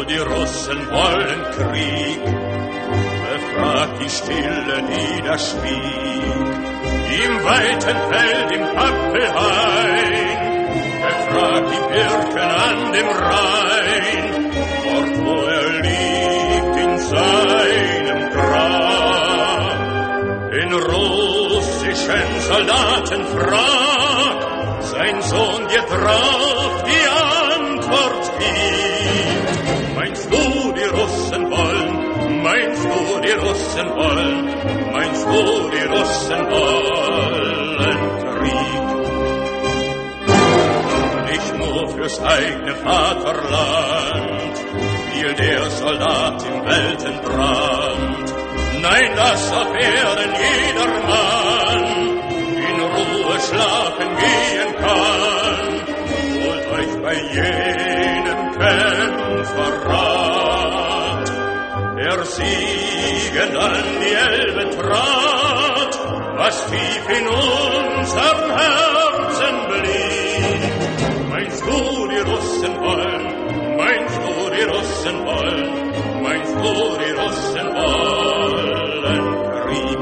die Russen wollen Krieg. Befragt die Stille, die da schwieg, im weiten Feld, im Pappelhain. Befragt die Birken an dem Rhein, dort wo liegt in seinem Grab. Den russischen Soldaten fragt sein Sohn dir drauf die Antwort gibt. Meinst du, die Russen wollen? Meinst du, die Russen wollen? Meinst du, die Russen wollen Krieg? Nicht nur fürs eigene Vaterland fiel der Soldat im Weltenbrand. Nein, dass auf Erden jeder Mann in Ruhe schlafen gehen kann. Holt euch bei jenem Kämpfer Rat, der siegend an die Elbe trat, was tief in unserem Herzen blieb. Meinst du, die Russen wollen? Meinst du, die Russen wollen? Meinst du, die Russen wollen Krieg?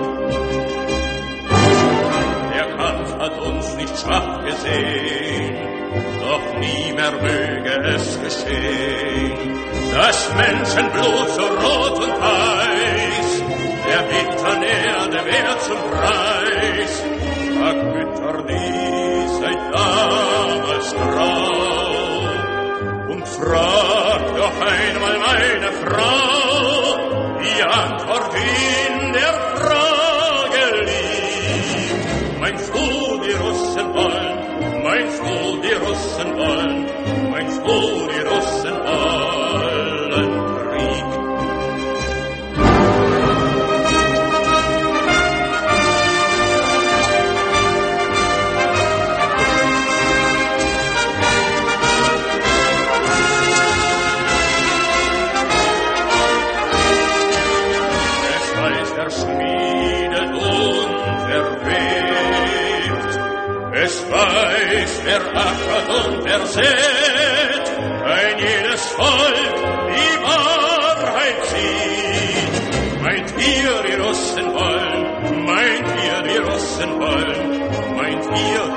Der Kampf hat uns nicht schwach gesehen, doch nie mehr möge es geschehen. Das Menschenblut so rot und heiß, der bittern Erde wert zum Preis. Vergötter die seit damals grau. Und frag doch einmal meine Frau, die Antwort in der Frage liegt. Meinst du, die Russen wollen? Meinst du, die Russen wollen? Meinst du, die Russen wollen Krieg? Es weiß der schmiedet und verwebt, es weiß wer ackert und wer sät, ein jedes Volk die Wahrheit sieht. Meint ihr, die Russen wollen? Meint ihr, die Russen wollen? Meint ihr,